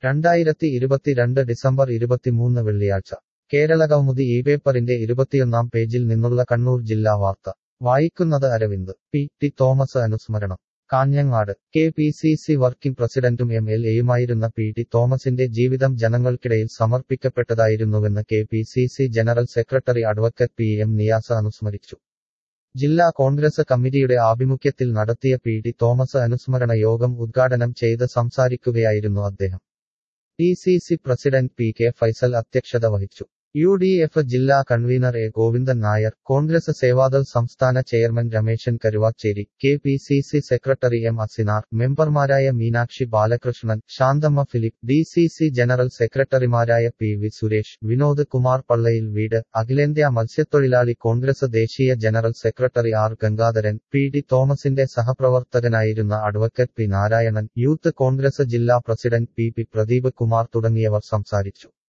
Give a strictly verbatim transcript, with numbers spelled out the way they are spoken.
രണ്ടായിരത്തി ഇരുപത്തിരണ്ട് ഡിസംബർ ഇരുപത്തിമൂന്ന് വെള്ളിയാഴ്ച കേരളകൗമുദി ഈ പേപ്പറിന്റെ ഇരുപത്തിയൊന്നാം പേജിൽ നിന്നുള്ള കണ്ണൂർ ജില്ലാ വാർത്ത വായിക്കുന്നത് അരവിന്ദ്. പി ടി തോമസ് അനുസ്മരണം. Kanhangad. K P C C working പ്രസിഡന്റും എം എൽ എയുമായിരുന്ന പി ടി തോമസിന്റെ ജീവിതം ജനങ്ങൾക്കിടയിൽ സമർപ്പിക്കപ്പെട്ടതായിരുന്നുവെന്ന് K P C C general secretary advocate P M Niyas അനുസ്മരിച്ചു. ജില്ലാ കോൺഗ്രസ് കമ്മിറ്റിയുടെ ആഭിമുഖ്യത്തിൽ നടത്തിയ പി ടി തോമസ് അനുസ്മരണ യോഗം ഉദ്ഘാടനം ചെയ്ത് സംസാരിക്കുകയായിരുന്നു അദ്ദേഹം. D C C president P K Faisal അധ്യക്ഷത വഹിച്ചു. യു ഡി എഫ് ജില്ലാ കൺവീനർ എ ഗോവിന്ദൻ നായർ, കോൺഗ്രസ് സേവാദൾ സംസ്ഥാന chairman Rameshan Karuvacheri, K P C C secretary M Asinar, മെമ്പർമാരായ Meenakshi Balakrishnan, Shanthamma Philip, D C C general സെക്രട്ടറിമാരായ പി വി സുരേഷ്, വിനോദ് കുമാർ പള്ളയിൽ വീട്, അഖിലേന്ത്യാ മത്സ്യത്തൊഴിലാളി കോൺഗ്രസ് ദേശീയ general secretary R Gangadharan, P T തോമസിന്റെ സഹപ്രവർത്തകനായിരുന്ന advocate P Narayanan, youth Congress ജില്ലാ president P P Pradeep Kumar തുടങ്ങിയവർ സംസാരിച്ചു.